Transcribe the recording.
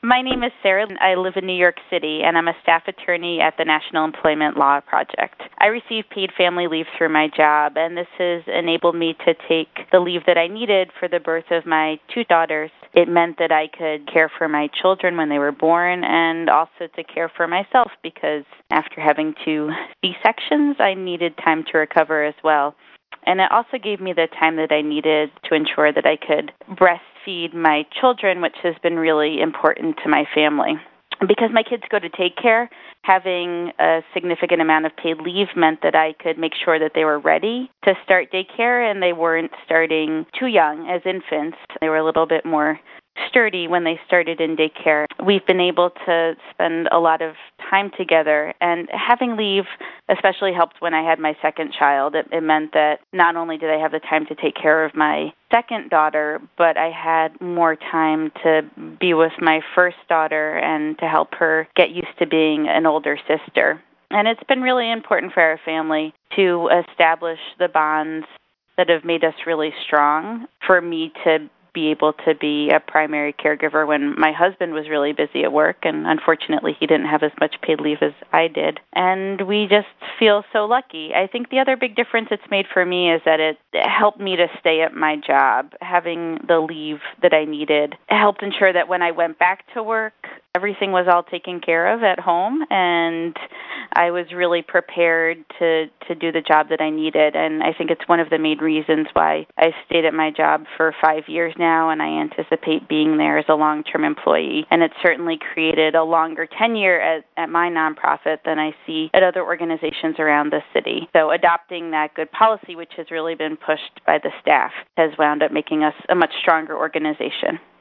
My name is Sarah. I live in New York City, and I'm a staff attorney at the National Employment Law Project. I receive paid family leave through my job, and this has enabled me to take the leave that I needed for the birth of my two daughters. It meant that I could care for my children when they were born and also to care for myself because after having two C-sections, I needed time to recover as well. And it also gave me the time that I needed to ensure that I could breastfeed my children, which has been really important to my family. Because my kids go to daycare, having a significant amount of paid leave meant that I could make sure that they were ready to start daycare and they weren't starting too young as infants. They were a little bit more sturdy when they started in daycare. We've been able to spend a lot of time together, and having leave especially helped when I had my second child. It meant that not only did I have the time to take care of my second daughter, but I had more time to be with my first daughter and to help her get used to being an older sister. And it's been really important for our family to establish the bonds that have made us really strong, for me to be able to be a primary caregiver when my husband was really busy at work, and unfortunately he didn't have as much paid leave as I did. And we just feel so lucky. I think the other big difference it's made for me is that it helped me to stay at my job. Having the leave that I needed helped ensure that when I went back to work, everything was all taken care of at home, and I was really prepared to do the job that I needed. And I think it's one of the main reasons why I stayed at my job for 5 years now, and I anticipate being there as a long-term employee. And it's certainly created a longer tenure at my nonprofit than I see at other organizations around the city. So adopting that good policy, which has really been pushed by the staff, has wound up making us a much stronger organization.